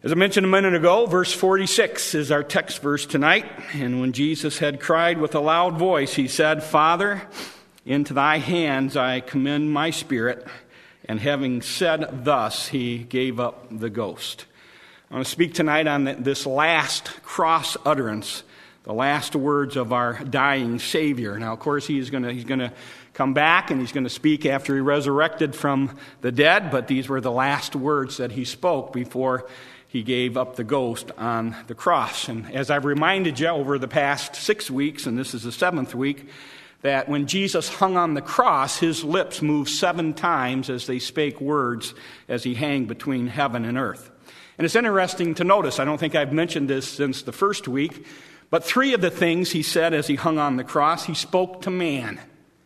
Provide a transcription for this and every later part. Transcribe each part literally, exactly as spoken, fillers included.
As I mentioned a minute ago, verse forty-six is our text verse tonight. And when Jesus had cried with a loud voice, he said, Father, into thy hands I commend my spirit. And having said thus, he gave up the ghost. I want to speak tonight on this last cross utterance, the last words of our dying Savior. Now, of course, he's going to he's going to come back and he's going to speak after he resurrected from the dead. But these were the last words that he spoke before he gave up the ghost on the cross. And as I've reminded you over the past six weeks, and this is the seventh week, that when Jesus hung on the cross, his lips moved seven times as they spake words as he hung between heaven and earth. And it's interesting to notice, I don't think I've mentioned this since the first week, but three of the things he said as he hung on the cross, he spoke to man.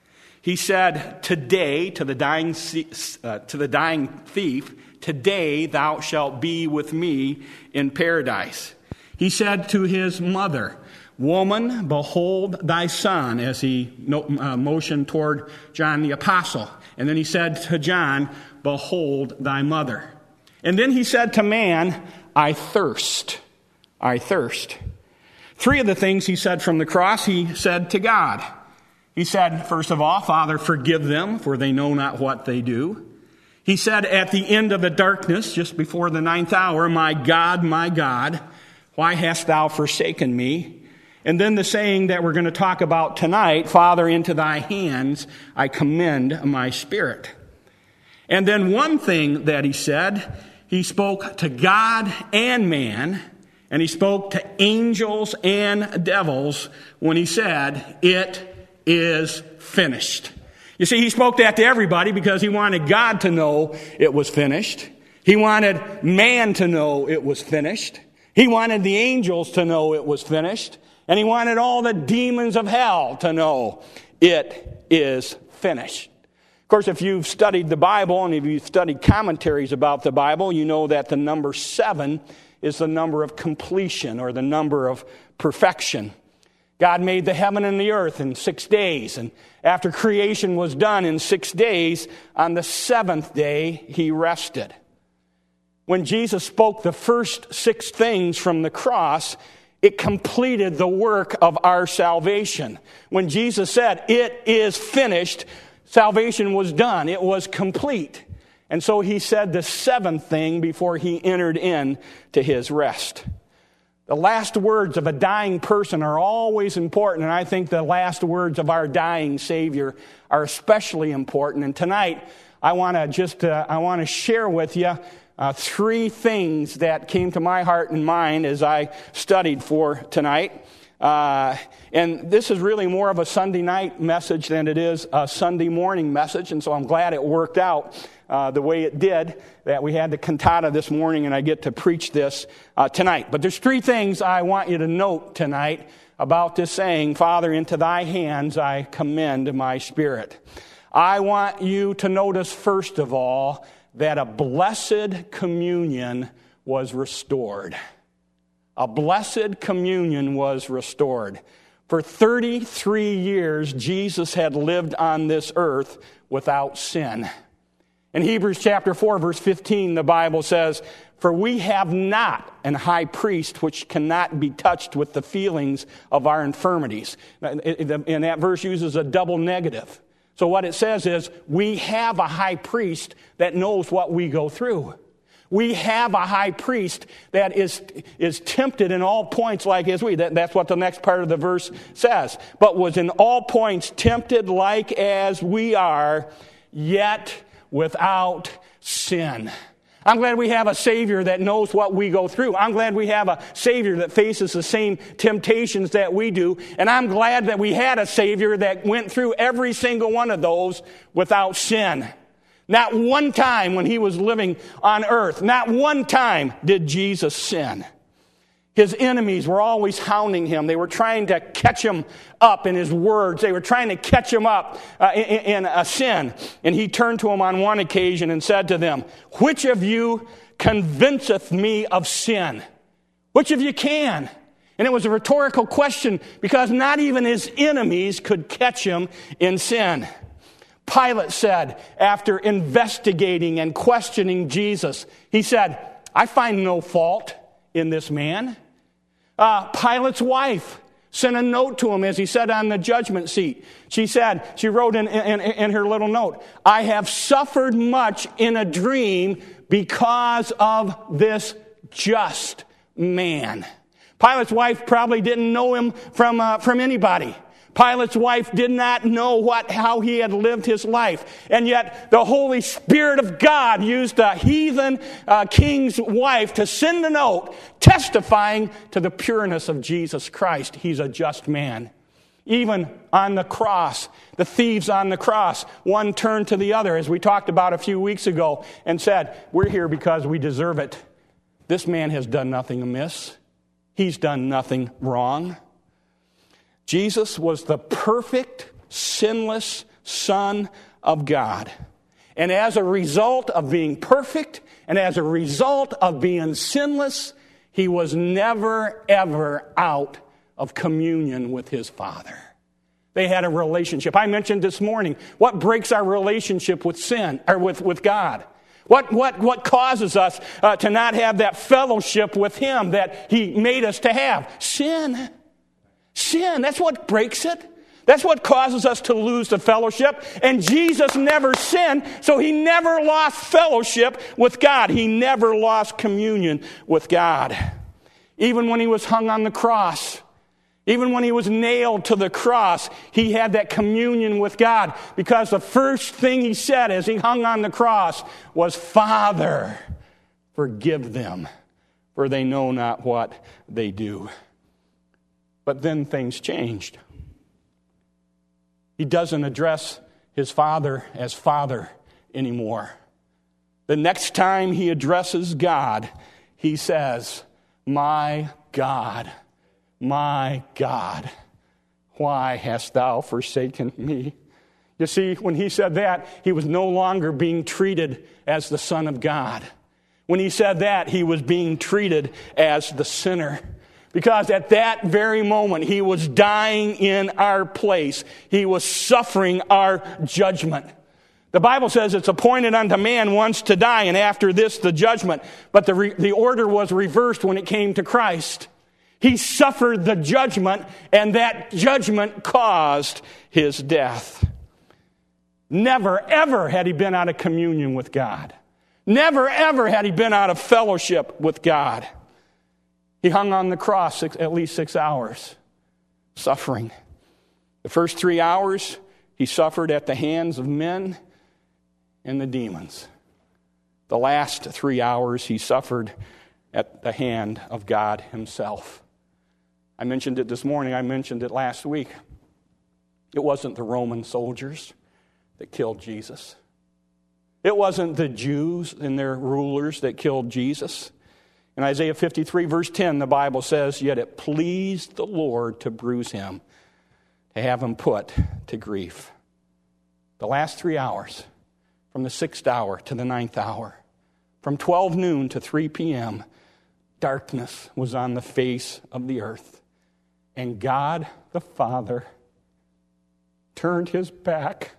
He said, today, to the dying, uh, to the dying thief, today thou shalt be with me in paradise. He said to his mother, woman, behold thy son, as he uh, motioned toward John the Apostle. And then he said to John, behold thy mother. And then he said to man, I thirst, I thirst. Three of the things he said from the cross, he said to God. He said, first of all, Father, forgive them, for they know not what they do. He said at the end of the darkness, just before the ninth hour, my God, my God, why hast thou forsaken me? And then the saying that we're going to talk about tonight, Father, into thy hands I commend my spirit. And then one thing that he said, he spoke to God and man, and he spoke to angels and devils when he said, it is finished. You see, he spoke that to everybody because he wanted God to know it was finished. He wanted man to know it was finished. He wanted the angels to know it was finished. And he wanted all the demons of hell to know it is finished. Of course, if you've studied the Bible and if you've studied commentaries about the Bible, you know that the number seven is the number of completion or the number of perfection. God made the heaven and the earth in six days. And after creation was done in six days, on the seventh day, he rested. When Jesus spoke the first six things from the cross, it completed the work of our salvation. When Jesus said, it is finished, salvation was done. It was complete. And so he said the seventh thing before he entered in to his rest. The last words of a dying person are always important, and I think the last words of our dying Savior are especially important. And tonight, I want to just uh, I want to share with you uh, three things that came to my heart and mind as I studied for tonight. Uh, and this is really more of a Sunday night message than it is a Sunday morning message, and so I'm glad it worked out uh, the way it did, that we had the cantata this morning and I get to preach this uh, tonight. But there's three things I want you to note tonight about this saying, Father, into thy hands I commend my spirit. I want you to notice, first of all, that a blessed communion was restored. A blessed communion was restored. For thirty-three years, Jesus had lived on this earth without sin. In Hebrews chapter four, verse fifteen, the Bible says, for we have not an high priest which cannot be touched with the feelings of our infirmities. And that verse uses a double negative. So what it says is, we have a high priest that knows what we go through. We have a high priest that is, is tempted in all points like as we. That, that's what the next part of the verse says. But was in all points tempted like as we are, yet without sin. I'm glad we have a Savior that knows what we go through. I'm glad we have a Savior that faces the same temptations that we do. And I'm glad that we had a Savior that went through every single one of those without sin. Not one time when he was living on earth, not one time did Jesus sin. His enemies were always hounding him. They were trying to catch him up in his words. They were trying to catch him up uh, in, in a sin. And he turned to him on one occasion and said to them, which of you convinceth me of sin? Which of you can? And it was a rhetorical question because not even his enemies could catch him in sin. Pilate said, after investigating and questioning Jesus, he said, I find no fault in this man. Uh, Pilate's wife sent a note to him as he sat on the judgment seat. She said, she wrote in, in, in her little note, I have suffered much in a dream because of this just man. Pilate's wife probably didn't know him from, uh, from anybody. Pilate's wife did not know what, how he had lived his life. And yet the Holy Spirit of God used a heathen uh, king's wife to send a note testifying to the pureness of Jesus Christ. He's a just man. Even on the cross, the thieves on the cross, one turned to the other, as we talked about a few weeks ago, and said, we're here because we deserve it. This man has done nothing amiss. He's done nothing wrong. Jesus was the perfect, sinless Son of God. And as a result of being perfect, and as a result of being sinless, he was never, ever out of communion with his Father. They had a relationship. I mentioned this morning, what breaks our relationship with sin, or with, with God? What, what, what causes us uh, to not have that fellowship with him that he made us to have? Sin. Sin, that's what breaks it. That's what causes us to lose the fellowship. And Jesus never sinned, so he never lost fellowship with God. He never lost communion with God. Even when he was hung on the cross, even when he was nailed to the cross, he had that communion with God. Because the first thing he said as he hung on the cross was, Father, forgive them, for they know not what they do. But then things changed. He doesn't address his Father as Father anymore. The next time he addresses God, he says, my God, my God, why hast thou forsaken me? You see, when he said that, he was no longer being treated as the Son of God. When he said that, he was being treated as the sinner. Because at that very moment, he was dying in our place. He was suffering our judgment. The Bible says it's appointed unto man once to die, and after this the judgment. But the, re- the order was reversed when it came to Christ. He suffered the judgment, and that judgment caused his death. Never, ever had he been out of communion with God. Never, ever had he been out of fellowship with God. He hung on the cross six, at least six hours, suffering. The first three hours, he suffered at the hands of men and the demons. The last three hours, he suffered at the hand of God himself. I mentioned it this morning. I mentioned it last week. It wasn't the Roman soldiers that killed Jesus. It wasn't the Jews and their rulers that killed Jesus. In Isaiah fifty-three, verse ten, the Bible says, yet it pleased the Lord to bruise him, to have him put to grief. The last three hours, from the sixth hour to the ninth hour, from twelve noon to three p.m., darkness was on the face of the earth. And God the Father turned his back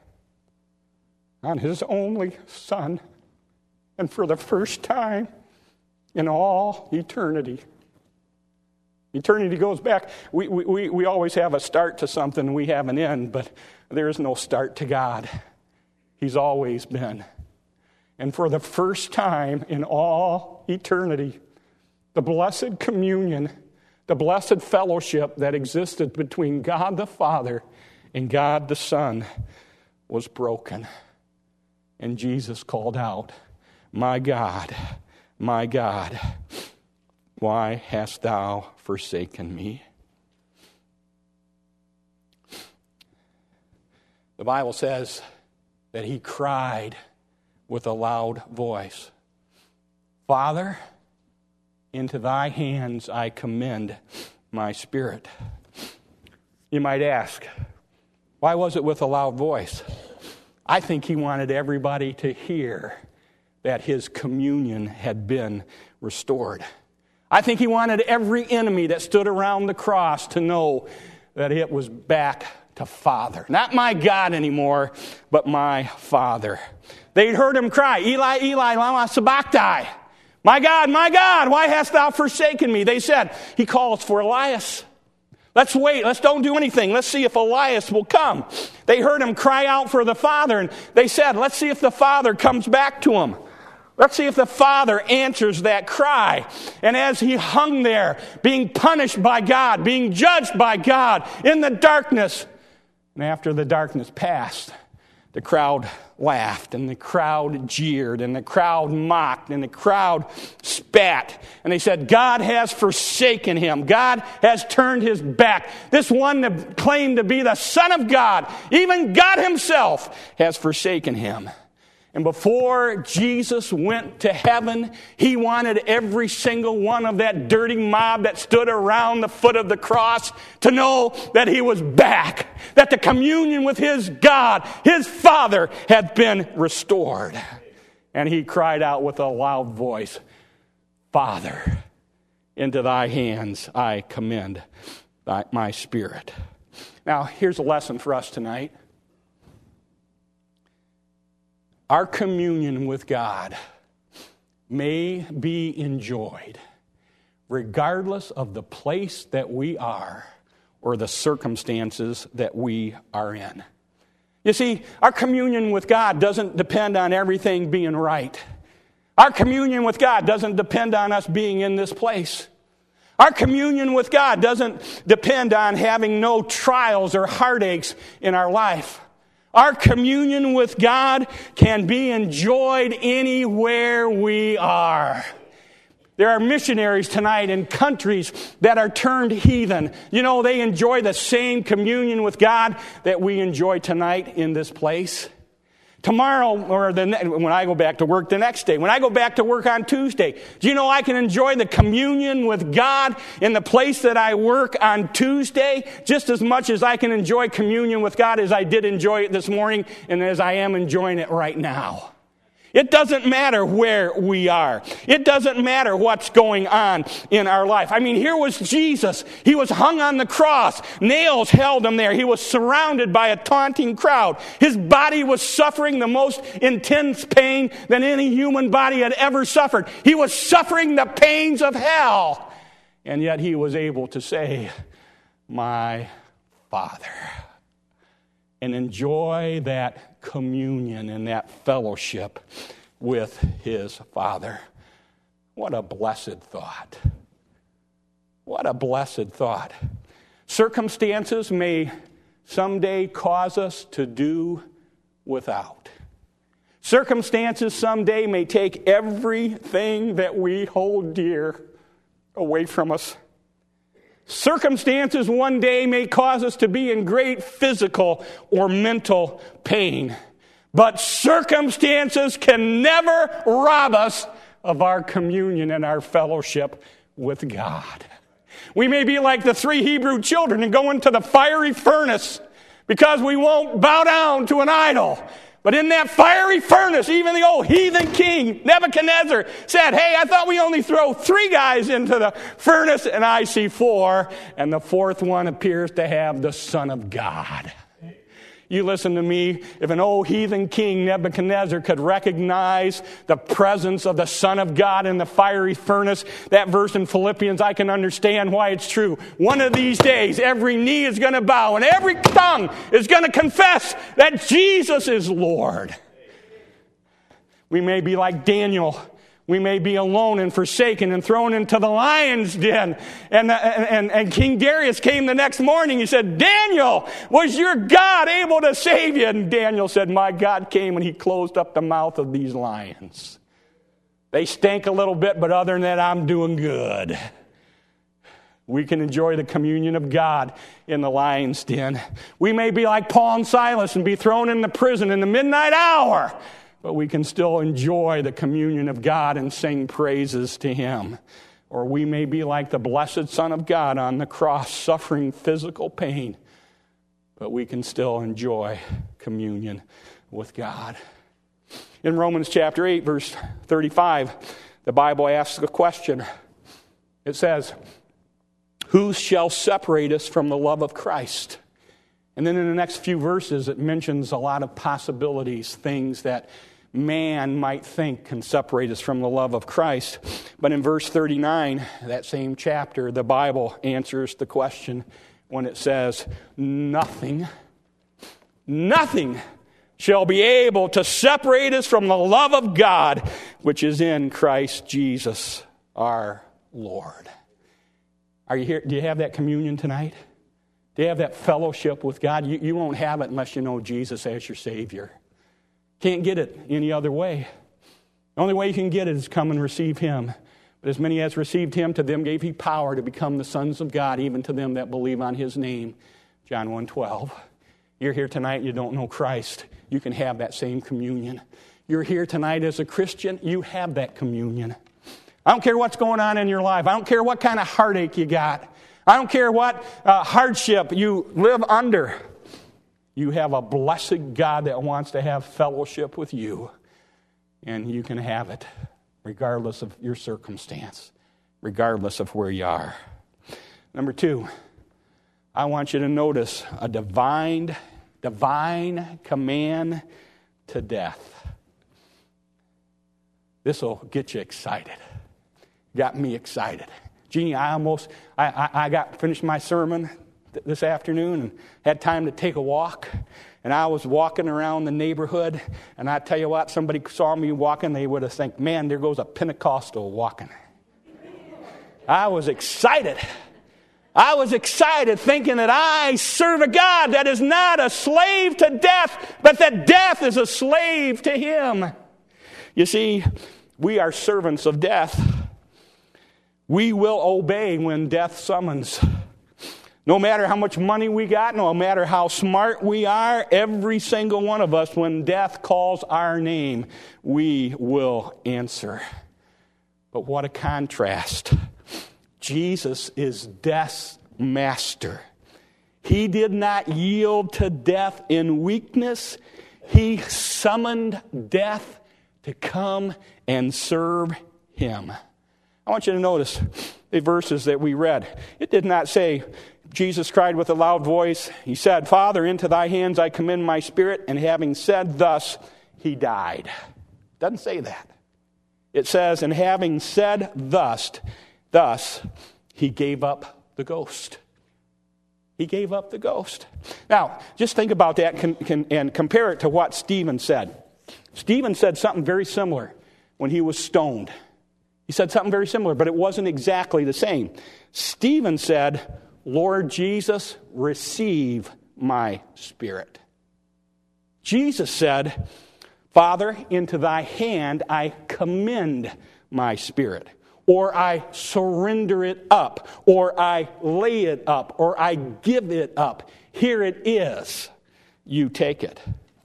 on his only Son. And for the first time in all eternity, eternity goes back. We, we, we always have a start to something and we have an end, but there is no start to God. He's always been. And for the first time in all eternity, the blessed communion, the blessed fellowship that existed between God the Father and God the Son was broken. And Jesus called out, my God, my God, why hast thou forsaken me? The Bible says that he cried with a loud voice, Father, into thy hands I commend my spirit. You might ask, why was it with a loud voice? I think he wanted everybody to hear that his communion had been restored. I think he wanted every enemy that stood around the cross to know that it was back to Father. Not my God anymore, but my Father. They'd heard him cry, Eli, Eli, lama sabachthani. My God, my God, why hast thou forsaken me? They said, he calls for Elias. Let's wait. Let's don't do anything. Let's see if Elias will come. They heard him cry out for the Father, and they said, let's see if the Father comes back to him. Let's see if the Father answers that cry. And as he hung there, being punished by God, being judged by God in the darkness, and after the darkness passed, the crowd laughed, and the crowd jeered, and the crowd mocked, and the crowd spat. And they said, God has forsaken him. God has turned his back. This one that claimed to be the Son of God, even God himself, has forsaken him. And before Jesus went to heaven, he wanted every single one of that dirty mob that stood around the foot of the cross to know that he was back, that the communion with his God, his Father, had been restored. And he cried out with a loud voice, Father, into thy hands I commend thy, my spirit. Now, here's a lesson for us tonight. Our communion with God may be enjoyed regardless of the place that we are or the circumstances that we are in. You see, our communion with God doesn't depend on everything being right. Our communion with God doesn't depend on us being in this place. Our communion with God doesn't depend on having no trials or heartaches in our life. Our communion with God can be enjoyed anywhere we are. There are missionaries tonight in countries that are turned heathen. You know, they enjoy the same communion with God that we enjoy tonight in this place. Tomorrow, or the, when I go back to work the next day, when I go back to work on Tuesday, do you know I can enjoy the communion with God in the place that I work on Tuesday just as much as I can enjoy communion with God as I did enjoy it this morning and as I am enjoying it right now? It doesn't matter where we are. It doesn't matter what's going on in our life. I mean, here was Jesus. He was hung on the cross. Nails held him there. He was surrounded by a taunting crowd. His body was suffering the most intense pain than any human body had ever suffered. He was suffering the pains of hell. And yet he was able to say, my Father, and enjoy that communion and that fellowship with his Father. What a blessed thought. What a blessed thought. Circumstances may someday cause us to do without. Circumstances someday may take everything that we hold dear away from us. Circumstances one day may cause us to be in great physical or mental pain. But circumstances can never rob us of our communion and our fellowship with God. We may be like the three Hebrew children and go into the fiery furnace because we won't bow down to an idol. But in that fiery furnace, even the old heathen king, Nebuchadnezzar, said, hey, I thought we only throw three guys into the furnace, and I see four, and the fourth one appears to have the Son of God. You listen to me, if an old heathen king, Nebuchadnezzar, could recognize the presence of the Son of God in the fiery furnace, that verse in Philippians, I can understand why it's true. One of these days, every knee is going to bow and every tongue is going to confess that Jesus is Lord. We may be like Daniel. We may be alone and forsaken and thrown into the lion's den. And, and, and King Darius came the next morning. He said, Daniel, was your God able to save you? And Daniel said, my God came and he closed up the mouth of these lions. They stink a little bit, but other than that, I'm doing good. We can enjoy the communion of God in the lion's den. We may be like Paul and Silas and be thrown into prison in the midnight hour. But we can still enjoy the communion of God and sing praises to him. Or we may be like the blessed Son of God on the cross, suffering physical pain. But we can still enjoy communion with God. In Romans chapter eight, verse thirty-five, the Bible asks a question. It says, who shall separate us from the love of Christ? And then in the next few verses, it mentions a lot of possibilities, things that man might think can separate us from the love of Christ. But in verse thirty-nine, that same chapter, the Bible answers the question when it says, nothing, nothing shall be able to separate us from the love of God, which is in Christ Jesus our Lord. Are you here? Do you have that communion tonight? Do you have that fellowship with God? You, you won't have it unless you know Jesus as your Savior. Can't get it any other way. The only way you can get it is come and receive Him. But as many as received Him, to them gave He power to become the sons of God, even to them that believe on His name. John one twelve. You're here tonight, you don't know Christ. You can have that same communion. You're here tonight as a Christian, you have that communion. I don't care what's going on in your life. I don't care what kind of heartache you got. I don't care what uh, hardship you live under. You have a blessed God that wants to have fellowship with you. And you can have it regardless of your circumstance, regardless of where you are. Number two, I want you to notice a divine, divine command to death. This will get you excited. Got me excited. Jeannie, I almost, I, I, I got finished my sermon th- this afternoon and had time to take a walk. And I was walking around the neighborhood, and I tell you what, somebody saw me walking, they would have think, man, there goes a Pentecostal walking. I was excited. I was excited thinking that I serve a God that is not a slave to death, but that death is a slave to Him. You see, we are servants of death. We will obey when death summons. No matter how much money we got, no matter how smart we are, every single one of us, when death calls our name, we will answer. But what a contrast. Jesus is death's master. He did not yield to death in weakness. He summoned death to come and serve Him. I want you to notice the verses that we read. It did not say, Jesus cried with a loud voice. He said, Father, into thy hands I commend my spirit. And having said thus, he died. It doesn't say that. It says, and having said thus, thus, he gave up the ghost. He gave up the ghost. Now, just think about that and compare it to what Stephen said. Stephen said something very similar when he was stoned. He said something very similar, but it wasn't exactly the same. Stephen said, Lord Jesus, receive my spirit. Jesus said, Father, into thy hand I commend my spirit. Or I surrender it up. Or I lay it up. Or I give it up. Here it is. You take it.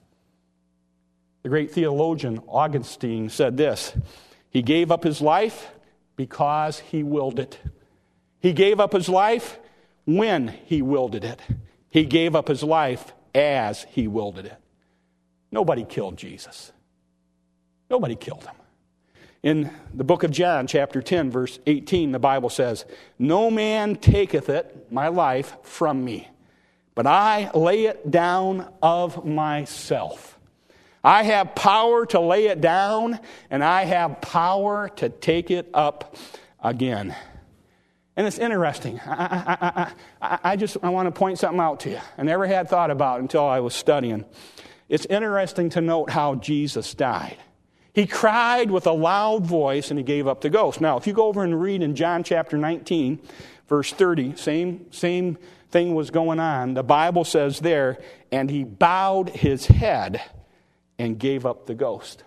The great theologian Augustine said this. He gave up his life because he willed it. He gave up his life when he willed it. He gave up his life as he willed it. Nobody killed Jesus. Nobody killed him. In the book of John, chapter ten, verse eighteen, the Bible says, no man taketh it, my life, from me, but I lay it down of myself. I have power to lay it down, and I have power to take it up again. And it's interesting. I, I, I, I just I want to point something out to you. I never had thought about it until I was studying. It's interesting to note how Jesus died. He cried with a loud voice, and he gave up the ghost. Now, if you go over and read in John chapter nineteen, verse thirty, same, same thing was going on. The Bible says there, and he bowed his head and gave up the ghost.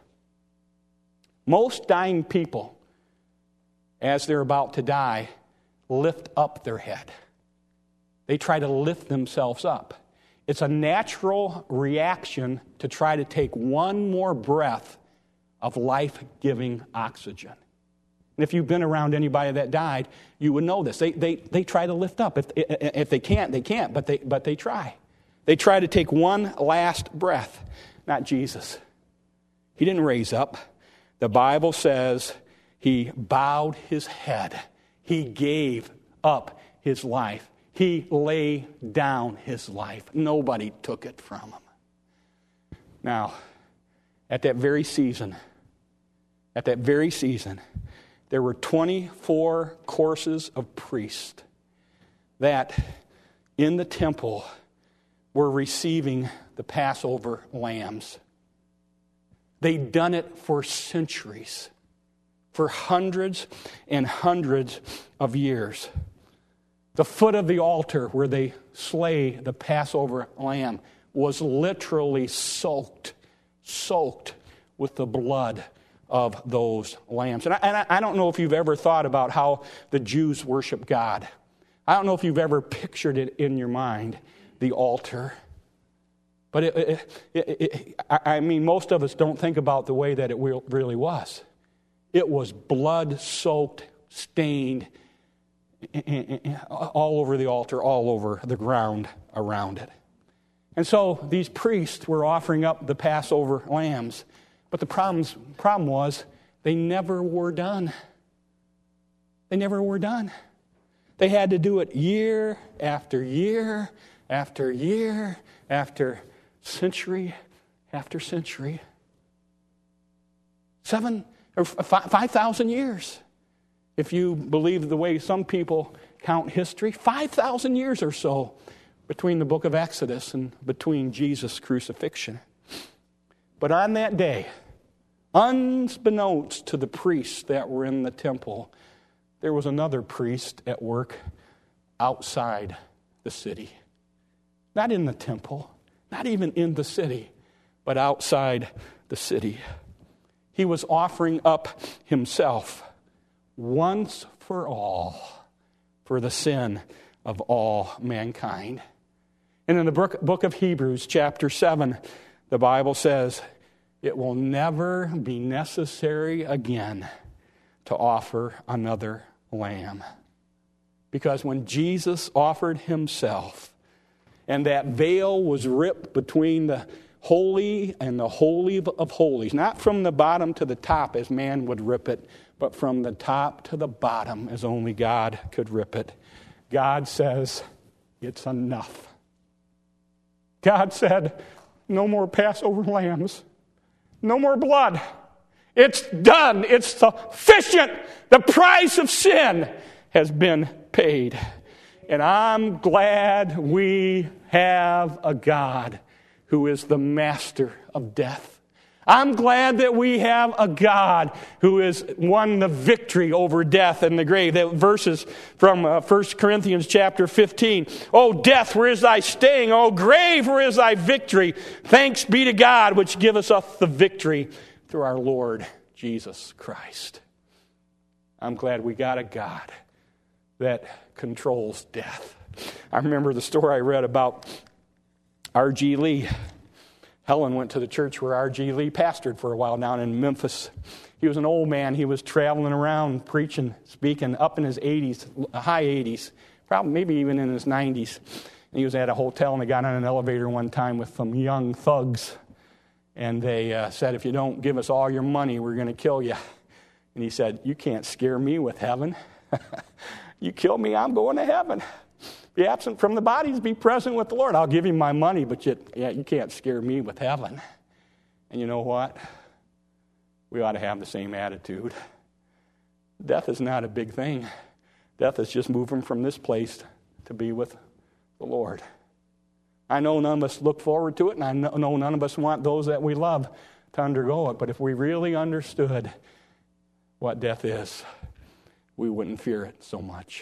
Most dying people, as they're about to die, lift up their head. They try to lift themselves up. It's a natural reaction to try to take one more breath of life-giving oxygen. And if you've been around anybody that died, you would know this. They, they, they try to lift up. If, if they can't, they can't, but they, but they try. They try to take one last breath. Not Jesus. He didn't raise up. The Bible says he bowed his head. He gave up his life. He laid down his life. Nobody took it from him. Now, at that very season, at that very season, there were twenty-four courses of priests that in the temple were receiving the Passover lambs. They'd done it for centuries, for hundreds and hundreds of years. The foot of the altar where they slay the Passover lamb was literally soaked, soaked with the blood of those lambs. And I, and I don't know if you've ever thought about how the Jews worship God. I don't know if you've ever pictured it in your mind, the altar. But it, it, it, it, I mean, most of us don't think about the way that it really was. It was blood-soaked, stained, all over the altar, all over the ground around it. And so these priests were offering up the Passover lambs. But the problems, problem was they never were done. They never were done. They had to do it year after year after year after century after century. Seven or five thousand years. If you believe the way some people count history, five thousand years or so between the book of Exodus and between Jesus' crucifixion. But on that day, unbeknownst to the priests that were in the temple, there was another priest at work outside the city. Not in the temple, not even in the city, but outside the city. He was offering up himself once for all for the sin of all mankind. And in the book, book of Hebrews, chapter seven, the Bible says, it will never be necessary again to offer another lamb. Because when Jesus offered himself, and that veil was ripped between the holy and the holy of holies, not from the bottom to the top as man would rip it, but from the top to the bottom as only God could rip it. God says, it's enough. God said, no more Passover lambs. No more blood. It's done. It's sufficient. The price of sin has been paid. And I'm glad we have a God who is the master of death. I'm glad that we have a God who has won the victory over death and the grave. That verses from uh, First Corinthians chapter fifteen. Oh, death, where is thy sting? Oh, grave, where is thy victory? Thanks be to God, which giveth us the victory through our Lord Jesus Christ. I'm glad we got a God that controls death. I remember the story I read about R G Lee. Helen went to the church where R G Lee pastored for a while down in Memphis. He was an old man. He was traveling around preaching, speaking, up in his eighties, high eighties, probably maybe even in his nineties. And he was at a hotel, and they got on an elevator one time with some young thugs. And they uh, said, if you don't give us all your money, we're going to kill you. And he said, you can't scare me with heaven. You kill me, I'm going to heaven. Be absent from the bodies, be present with the Lord. I'll give you my money, but you, yeah, you can't scare me with heaven. And you know what? We ought to have the same attitude. Death is not a big thing. Death is just moving from this place to be with the Lord. I know none of us look forward to it, and I know none of us want those that we love to undergo it. But if we really understood what death is, we wouldn't fear it so much.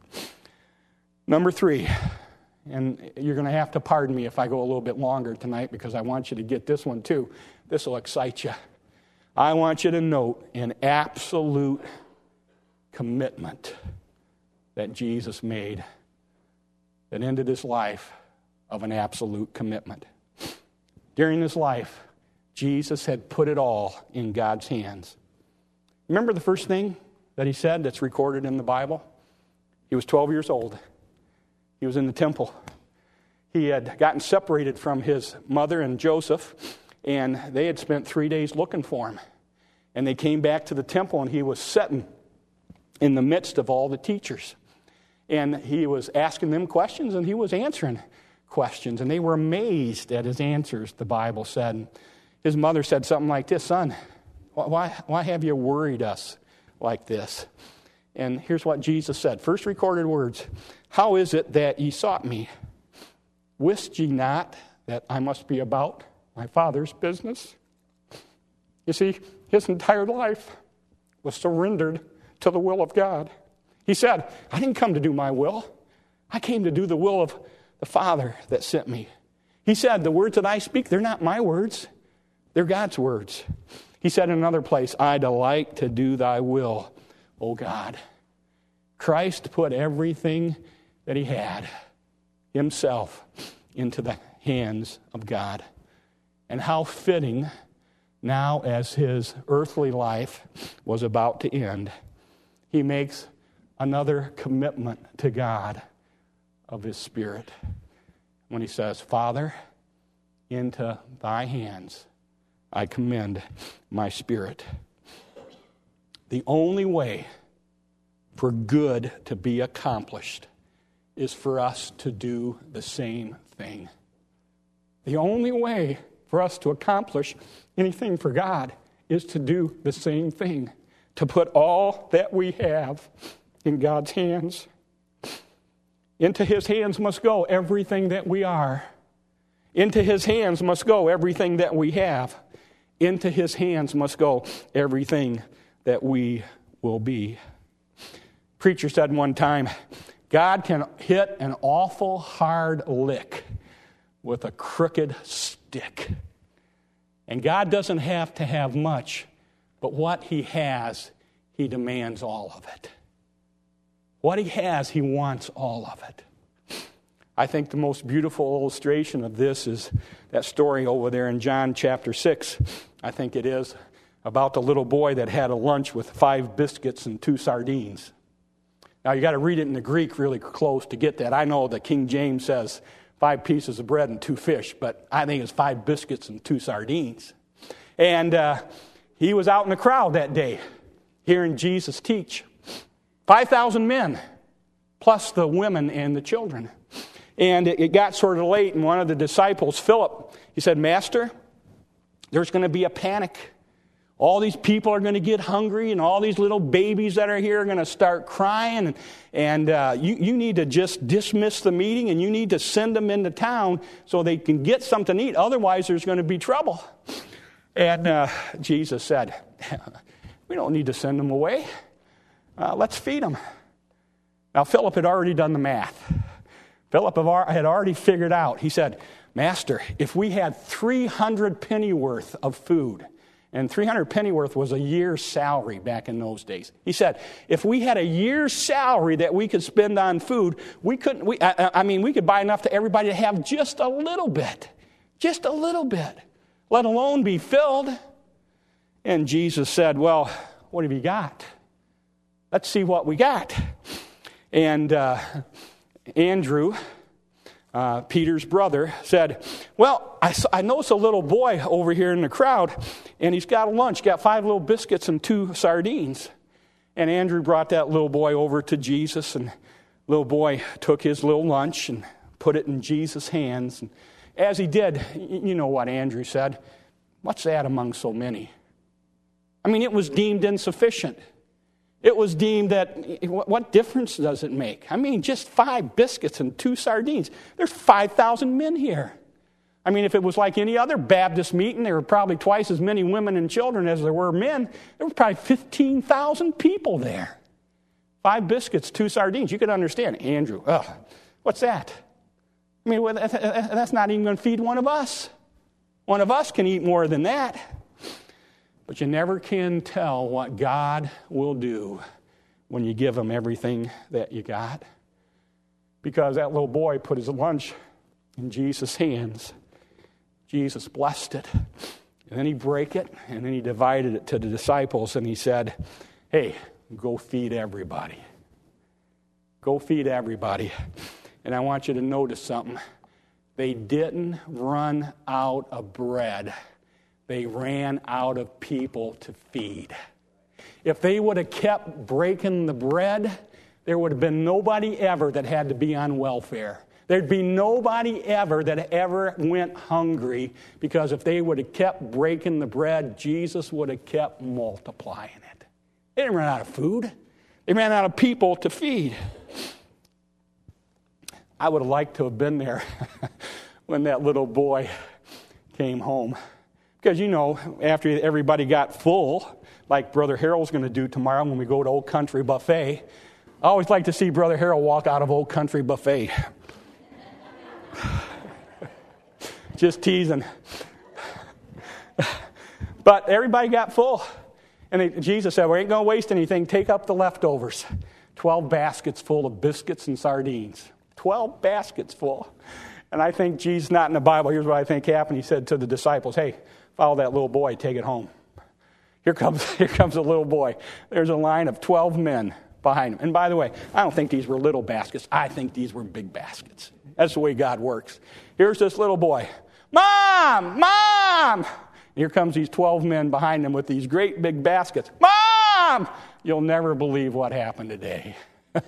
Number three, and you're going to have to pardon me if I go a little bit longer tonight because I want you to get this one too. This will excite you. I want you to note an absolute commitment that Jesus made that ended his life of an absolute commitment. During his life, Jesus had put it all in God's hands. Remember the first thing that he said that's recorded in the Bible? He was twelve years old. He was in the temple. He had gotten separated from his mother and Joseph, and they had spent three days looking for him. And they came back to the temple, and he was sitting in the midst of all the teachers. And he was asking them questions, and he was answering questions. And they were amazed at his answers, the Bible said. his mother said something like this, son, why, why have you worried us like this? And here's what Jesus said. First recorded words. How is it that ye sought me? Wist ye not that I must be about my Father's business? You see, his entire life was surrendered to the will of God. He said, I didn't come to do my will. I came to do the will of the Father that sent me. He said, the words that I speak, they're not my words. They're God's words. He said in another place, I delight to do thy will, O God. Christ put everything that he had, himself, into the hands of God. And how fitting now as his earthly life was about to end, he makes another commitment to God of his Spirit when he says, Father, into thy hands I commend my spirit. The only way for good to be accomplished is for us to do the same thing. The only way for us to accomplish anything for God is to do the same thing, to put all that we have in God's hands. Into his hands must go everything that we are. Into his hands must go everything that we have. Into his hands must go everything that we will be. Preacher said one time, God can hit an awful hard lick with a crooked stick. And God doesn't have to have much, but what he has, he demands all of it. What he has, he wants all of it. I think the most beautiful illustration of this is that story over there in John chapter six, I think it is, about the little boy that had a lunch with five biscuits and two sardines. Now, you got to read it in the Greek really close to get that. I know the King James says five pieces of bread and two fish, but I think it's five biscuits and two sardines. And uh, he was out in the crowd that day hearing Jesus teach. five thousand men, plus the women and the children. And it got sort of late, and one of the disciples, Philip, he said, Master, there's going to be a panic. All these people are going to get hungry, and all these little babies that are here are going to start crying. And, and uh, you, you need to just dismiss the meeting, and you need to send them into town so they can get something to eat. Otherwise, there's going to be trouble. And uh, Jesus said, we don't need to send them away. Uh, let's feed them. Now, Philip had already done the math. Philip had already figured out. He said, Master, if we had three hundred pennyworth of food, and three hundred pennyworth was a year's salary back in those days. He said, if we had a year's salary that we could spend on food, we couldn't. We, I, I mean, we could buy enough to everybody to have just a little bit, just a little bit, let alone be filled. And Jesus said, well, what have you got? Let's see what we got. And uh, Andrew, uh, Peter's brother, said, well, I, I noticed a little boy over here in the crowd, and he's got a lunch, got five little biscuits and two sardines. And Andrew brought that little boy over to Jesus, and little boy took his little lunch and put it in Jesus' hands. And as he did, you know what Andrew said, what's that among so many? I mean, it was deemed insufficient. It was deemed that, what difference does it make? I mean, just five biscuits and two sardines. There's five thousand men here. I mean, if it was like any other Baptist meeting, there were probably twice as many women and children as there were men. There were probably fifteen thousand people there. Five biscuits, two sardines. You could understand. Andrew, oh, what's that? I mean, that's not even going to feed one of us. One of us can eat more than that. But you never can tell what God will do when you give him everything that you got. Because that little boy put his lunch in Jesus' hands. Jesus blessed it. And then he broke it, and then he divided it to the disciples, and he said, hey, go feed everybody. Go feed everybody. And I want you to notice something. They didn't run out of bread. They ran out of people to feed. If they would have kept breaking the bread, there would have been nobody ever that had to be on welfare. There'd be nobody ever that ever went hungry, because if they would have kept breaking the bread, Jesus would have kept multiplying it. They didn't run out of food. They ran out of people to feed. I would have liked to have been there when that little boy came home. Because, you know, after everybody got full, like Brother Harold's going to do tomorrow when we go to Old Country Buffet, I always like to see Brother Harold walk out of Old Country Buffet. Just teasing. But everybody got full. And they, Jesus said, we ain't going to waste anything. Take up the leftovers. Twelve baskets full of biscuits and sardines. Twelve baskets full. And I think Jesus, not in the Bible, here's what I think happened. He said to the disciples, hey, follow that little boy, take it home. Here comes, here comes a little boy. There's a line of twelve men behind him. And by the way, I don't think these were little baskets. I think these were big baskets. That's the way God works. Here's this little boy. Mom! Mom! Here comes these twelve men behind him with these great big baskets. Mom! You'll never believe what happened today.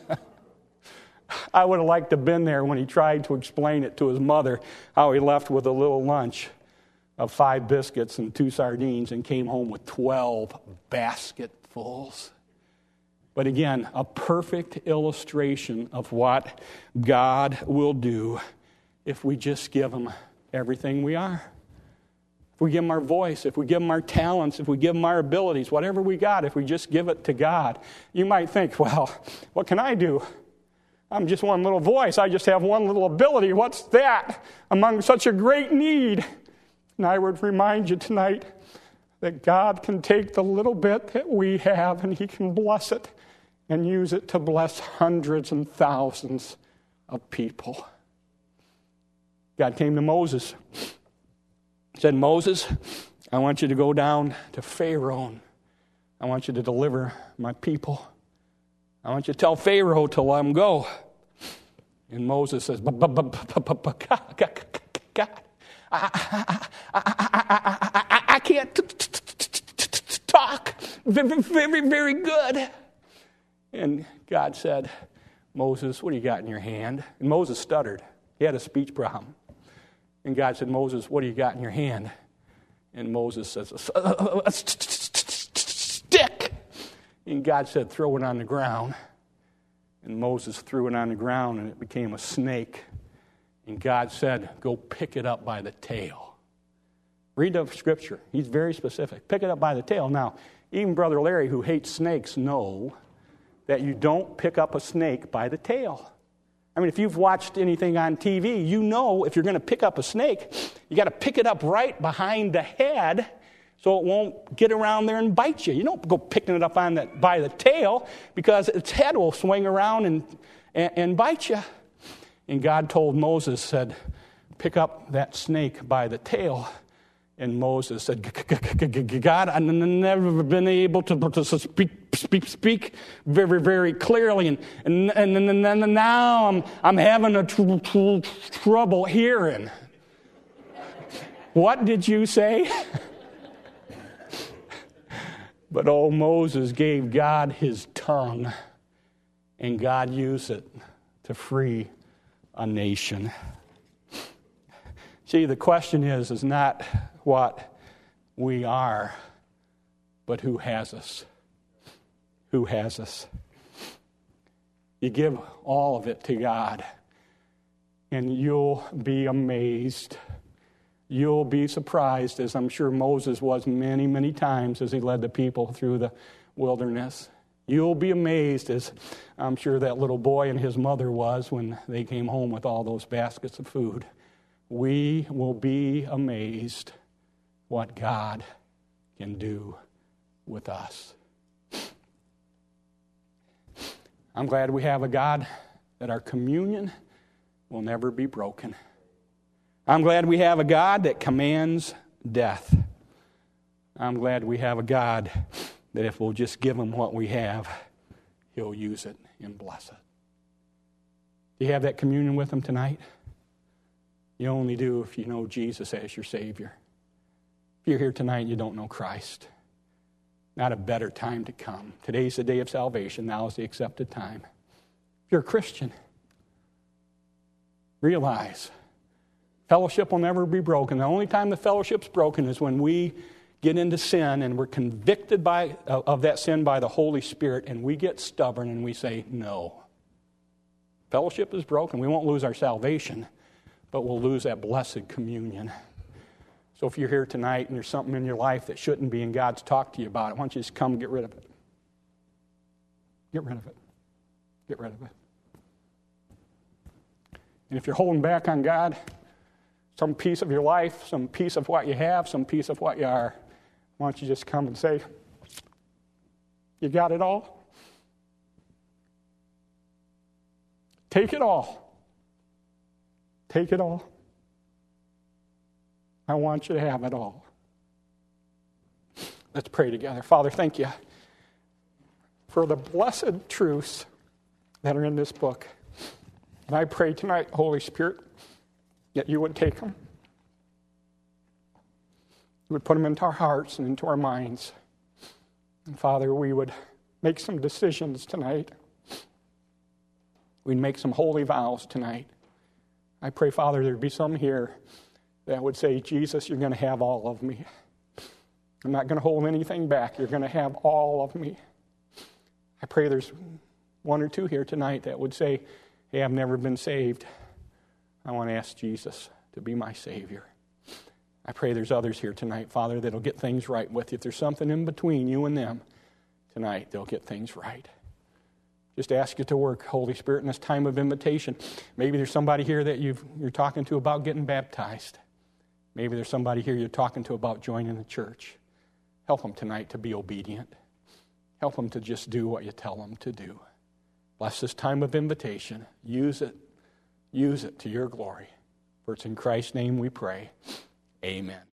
I would have liked to have been there when he tried to explain it to his mother, how he left with a little lunch of five biscuits and two sardines and came home with twelve basketfuls. But again, a perfect illustration of what God will do if we just give him everything we are. If we give him our voice, if we give him our talents, if we give him our abilities, whatever we got, if we just give it to God. You might think, well, what can I do? I'm just one little voice. I just have one little ability. What's that among such a great need? And I would remind you tonight that God can take the little bit that we have and he can bless it and use it to bless hundreds and thousands of people. God came to Moses. He said, Moses, I want you to go down to Pharaoh. I want you to deliver my people. I want you to tell Pharaoh to let him go. And Moses says, God, I can't talk very, very, very good. And God said, Moses, what do you got in your hand? And Moses stuttered. He had a speech problem. And God said, Moses, what do you got in your hand? And Moses says, a stick. And God said, throw it on the ground. And Moses threw it on the ground, and it became a snake. And God said, go pick it up by the tail. Read the scripture. He's very specific. Pick it up by the tail. Now, even Brother Larry, who hates snakes, know that you don't pick up a snake by the tail. I mean, if you've watched anything on T V, you know if you're going to pick up a snake, you got to pick it up right behind the head so it won't get around there and bite you. You don't go picking it up on the, by the tail, because its head will swing around and, and, and bite you. And God told Moses, said, pick up that snake by the tail. And Moses said, God, I've never been able to speak, speak, speak very, very clearly, and and, and, and now I'm I'm having a tr- tr- trouble hearing. What did you say? But old Moses gave God his tongue, and God used it to free a nation. See, the question is, is not what we are, but who has us. Who has us. You give all of it to God, and you'll be amazed. You'll be surprised, as I'm sure Moses was many, many times as he led the people through the wilderness. You'll be amazed, as I'm sure that little boy and his mother was when they came home with all those baskets of food. We will be amazed what God can do with us. I'm glad we have a God that our communion will never be broken. I'm glad we have a God that commands death. I'm glad we have a God that if we'll just give him what we have, he'll use it and bless it. Do you have that communion with him tonight? You only do if you know Jesus as your Savior. If you're here tonight and you don't know Christ, not a better time to come. Today's the day of salvation. Now is the accepted time. If you're a Christian, realize fellowship will never be broken. The only time the fellowship's broken is when we get into sin and we're convicted by of that sin by the Holy Spirit, and we get stubborn and we say, no. Fellowship is broken. We won't lose our salvation, but we'll lose that blessed communion. So if you're here tonight and there's something in your life that shouldn't be and God's talked to you about it, why don't you just come and get rid of it? Get rid of it. Get rid of it. And if you're holding back on God, some piece of your life, some piece of what you have, some piece of what you are, why don't you just come and say, you got it all? Take it all. Take it all. I want you to have it all. Let's pray together. Father, thank you for the blessed truths that are in this book. And I pray tonight, Holy Spirit, that you would take them. You would put them into our hearts and into our minds. And Father, we would make some decisions tonight. We'd make some holy vows tonight. I pray, Father, there'd be some here that would say, Jesus, you're going to have all of me. I'm not going to hold anything back. You're going to have all of me. I pray there's one or two here tonight that would say, hey, I've never been saved. I want to ask Jesus to be my Savior. I pray there's others here tonight, Father, that'll get things right with you. If there's something in between you and them tonight, they'll get things right. Just ask you to work, Holy Spirit, in this time of invitation. Maybe there's somebody here that you've, you're talking to about getting baptized. Maybe there's somebody here you're talking to about joining the church. Help them tonight to be obedient. Help them to just do what you tell them to do. Bless this time of invitation. Use it. Use it to your glory. For it's in Christ's name we pray. Amen.